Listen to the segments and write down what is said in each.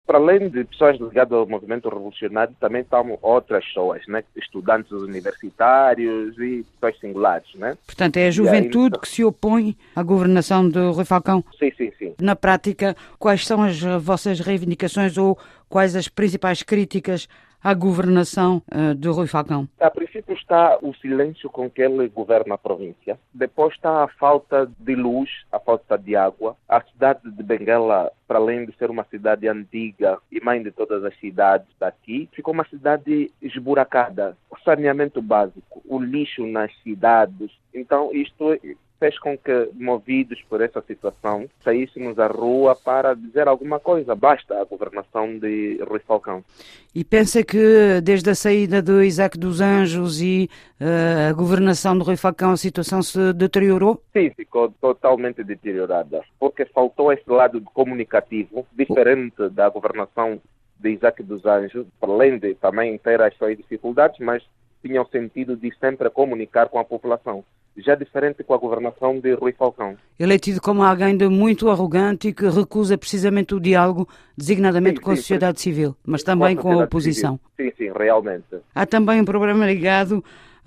para além de pessoas ligadas ao movimento revolucionário, também estão outras pessoas, né? Estudantes universitários e pessoas singulares, né? Portanto, é a juventude que se opõe à governação de Rui Falcão? Sim, sim, sim. Na prática, quais são as vossas reivindicações ou quais as principais críticas à governação de Rui Falcão? A princípio está o silêncio com que ele governa a província. Depois está a falta de luz, a falta de água. A cidade de Benguela, para além de ser uma cidade antiga e mãe de todas as cidades daqui, ficou uma cidade esburacada. O saneamento básico, o lixo nas cidades. Então isto fez com que, movidos por essa situação, saíssemos à rua para dizer alguma coisa. Basta a governação de Rui Falcão. E pensa que desde a saída do Isaac dos Anjos e a governação de Rui Falcão a situação se deteriorou? Sim, ficou totalmente deteriorada, porque faltou esse lado comunicativo, diferente da governação de Isaac dos Anjos, para além de também ter as suas dificuldades, mas tinha o sentido de sempre comunicar com a população. Já diferente com a governação de Rui Falcão. Ele é tido como alguém de muito arrogante e que recusa precisamente o diálogo, designadamente com a sociedade civil, mas também com a oposição. Sim, sim, realmente. Há também um problema ligado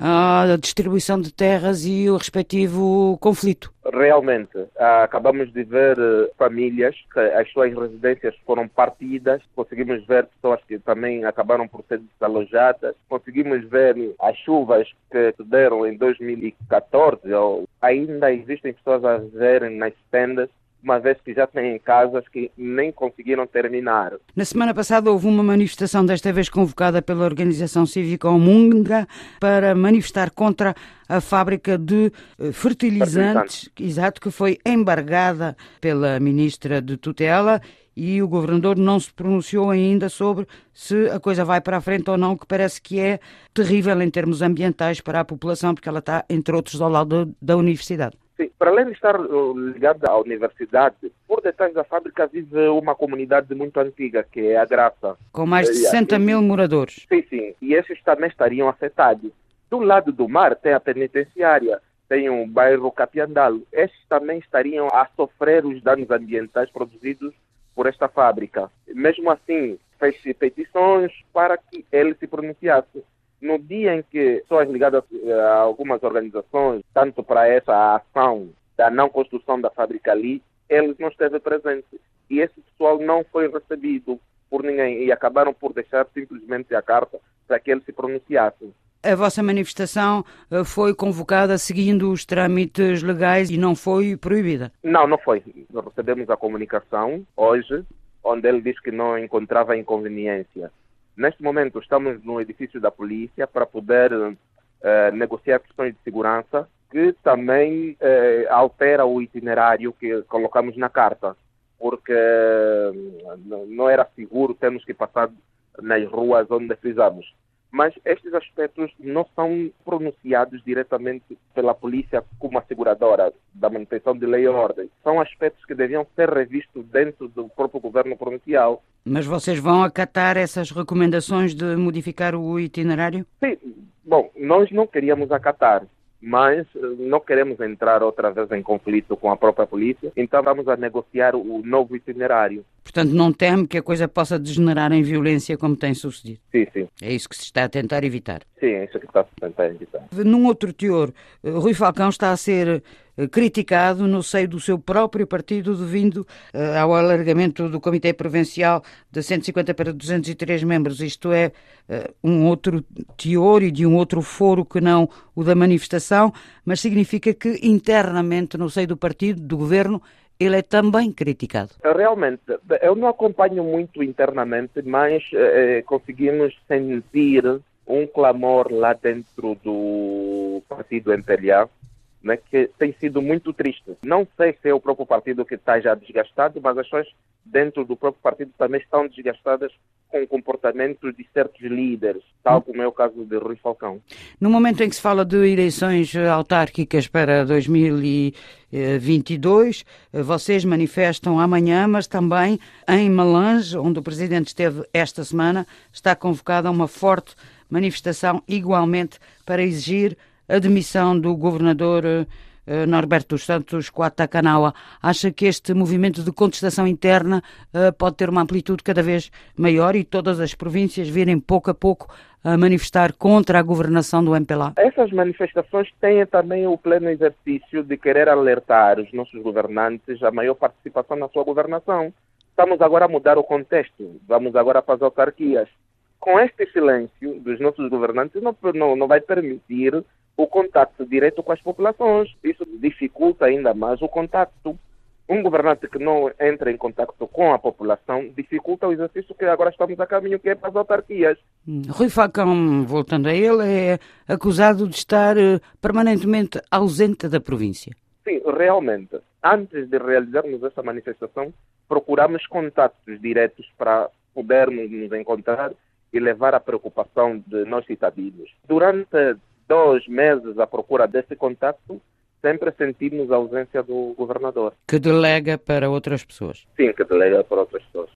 à distribuição de terras e o respectivo conflito. Realmente, acabamos de ver famílias que as suas residências foram partidas, conseguimos ver pessoas que também acabaram por ser desalojadas, conseguimos ver as chuvas que se deram em 2014, ainda existem pessoas a viverem nas tendas, uma vez que já têm casas que nem conseguiram terminar. Na semana passada houve uma manifestação, desta vez convocada pela organização cívica Omunga, para manifestar contra a fábrica de fertilizantes, exato, que foi embargada pela ministra de tutela, e o governador não se pronunciou ainda sobre se a coisa vai para a frente ou não, que parece que é terrível em termos ambientais para a população, porque ela está, entre outros, ao lado da universidade. Sim, para além de estar ligada à universidade, por detrás da fábrica vive uma comunidade muito antiga, que é a Graça. Com mais de 60 mil moradores. Sim, sim. E esses também estariam afetados. Do lado do mar tem a penitenciária, tem o bairro Capiandalo. Esses também estariam a sofrer os danos ambientais produzidos por esta fábrica. Mesmo assim, fez-se petições para que ele se pronunciasse. No dia em que pessoas ligadas a algumas organizações, tanto para essa ação da não construção da fábrica ali, eles não esteve presente. E esse pessoal não foi recebido por ninguém e acabaram por deixar simplesmente a carta para que ele se pronunciasse. A vossa manifestação foi convocada seguindo os trâmites legais e não foi proibida? Não, não foi. Nós recebemos a comunicação hoje, onde ele diz que não encontrava inconveniência. Neste momento estamos no edifício da polícia para poder negociar questões de segurança, que também altera o itinerário que colocamos na carta, porque não era seguro termos que passar nas ruas onde fizemos. Mas estes aspectos não são pronunciados diretamente pela polícia como asseguradora da manutenção de lei e ordem. São aspectos que deviam ser revistos dentro do próprio governo provincial. Mas vocês vão acatar essas recomendações de modificar o itinerário? Sim. Bom, nós não queríamos acatar, mas não queremos entrar outra vez em conflito com a própria polícia, então vamos a negociar o novo itinerário. Portanto, não teme que a coisa possa degenerar em violência como tem sucedido? Sim, sim. É isso que se está a tentar evitar? Sim, é isso que está a tentar evitar. Num outro teor, Rui Falcão está a ser criticado no seio do seu próprio partido devido ao alargamento do Comitê Provincial de 150 para 203 membros. Isto é um outro teor e de um outro foro que não o da manifestação, mas significa que internamente no seio do partido, do governo, ele é também criticado. Realmente, eu não acompanho muito internamente, mas conseguimos sentir um clamor lá dentro do partido MPLA, né, que tem sido muito triste. Não sei se é o próprio partido que está já desgastado, mas as pessoas dentro do próprio partido também estão desgastadas com o comportamento de certos líderes, tal como é o caso de Rui Falcão. No momento em que se fala de eleições autárquicas para 2022, vocês manifestam amanhã, mas também em Malange, onde o Presidente esteve esta semana, está convocada uma forte manifestação igualmente para exigir a demissão do governador Norberto dos Santos Quatacanaua, acha que este movimento de contestação interna pode ter uma amplitude cada vez maior e todas as províncias virem pouco a pouco a manifestar contra a governação do MPLA? Essas manifestações têm também o pleno exercício de querer alertar os nossos governantes a maior participação na sua governação. Estamos agora a mudar o contexto, vamos agora para as autarquias. Com este silêncio dos nossos governantes não vai permitir o contato direto com as populações. Isso dificulta ainda mais o contato. Um governante que não entra em contato com a população dificulta o exercício que agora estamos a caminho, que é para as autarquias. Rui Falcão, voltando a ele, é acusado de estar permanentemente ausente da província. Sim, realmente. Antes de realizarmos essa manifestação, procuramos contatos diretos para podermos nos encontrar e levar a preocupação de nós cidadãos. Durante 2 meses à procura desse contato, sempre sentimos a ausência do governador. Que delega para outras pessoas. Sim, que delega para outras pessoas.